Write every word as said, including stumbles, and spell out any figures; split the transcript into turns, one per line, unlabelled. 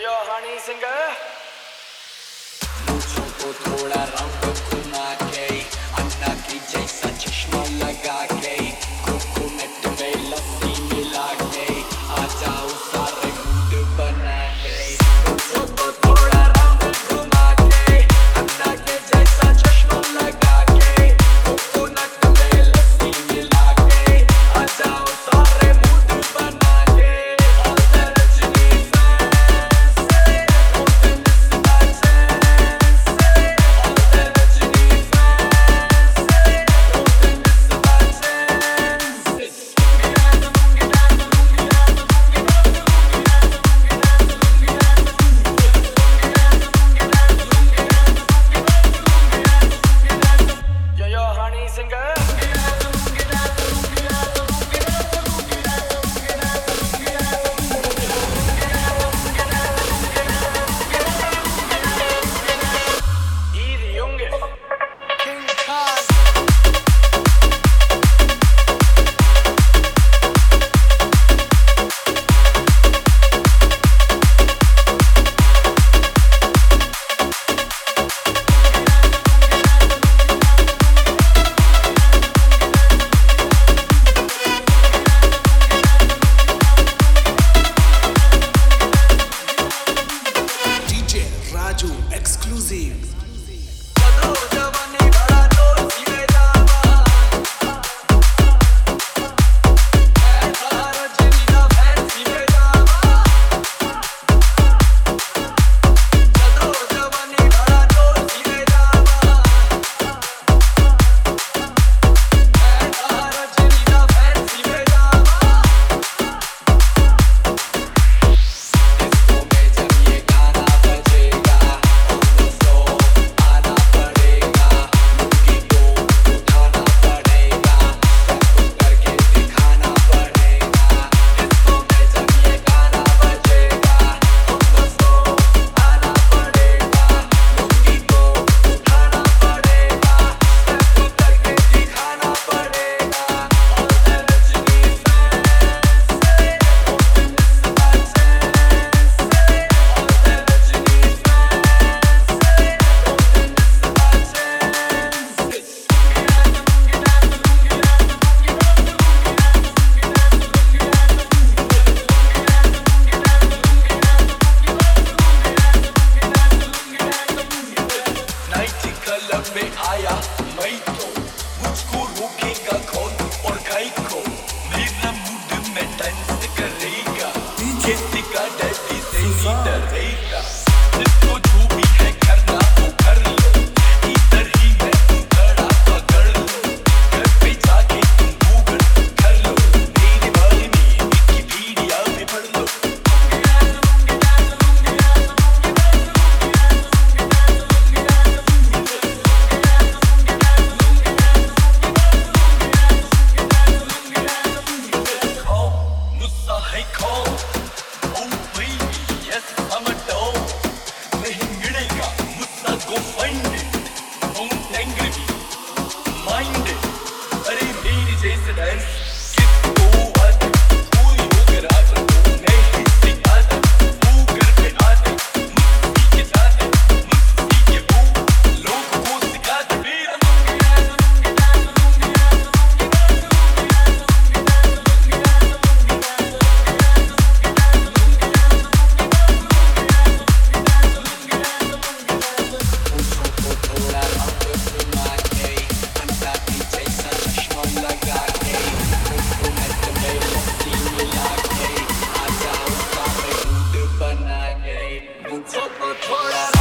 यो Honey singer
मुझको को थोड़ा रंग घुमा के अन्ना की जैसा चश्मा लगा के कोकोनट में लस्सी मिला के आ जाओ सारे मूड बना के मुझको को थोड़ा रंग घुमा के अन्ना की जैसा चश्मा लगा के कोकोनट में लस्सी मिला के आ जाओ सारे मूड बना के all the Rajni fans say don't miss the chance say all the Rajni fans say don't miss the chance
yo yo Honey singer Easy Junge King Khan
D J Raju exclusive.
चलो जवानी बड़ा जोर से जावा ऐसा रजनी दा fancy में जावा चलो जवानी बड़ा जोर से जावा ऐसा रजनी दा फैंसी में जावा डिस्को में जब ये गाना बजेगा on the floor आना पड़ेगा लुंगी को उठाना पड़ेगा स्टेप करके दिखाना पड़ेगा डिस्को में जब ये गाना बजेगा on the floor आना पड़ेगा लुंगी को उठाना पड़ेगा स्टेप करके दिखाना पड़ेगा all the Rajni fans say don't miss the chance say all the Rajni fans say don't miss the chance night club में आया मैं तो मुझको रोकेगा कौन और काई को मेरा मूड में डांस करेगा खेती का डैडी से ही डरेगा जिसको जो भी है करना वो कर लो इधर ही मैं खड़ा पकड़ लो घर पे जाके तुम गूगल कर लो मेरे बारे में विकिपीडिया में पढ़ लो Call, मुस्सा है call. Oh baby, yes I'm a doll. नहीं मिलेगा मुस्सा go find it. Don't angry me, mind it. अरे मेरी जैसे dance किसको आते? पूरी होकर आता हूँ मैं ही सिखाता. वो घर पे आते, मुस्सी के जाते, मुस्सी के वो लोगों को सिखाते. मेरा मुझको थोड़ा रंग घुमा के अन्ना की जैसा चश्मा लगा के कोकोनट में लस्सी मिला के आ जाओ सारे मूड बना के मुझको थोड़ा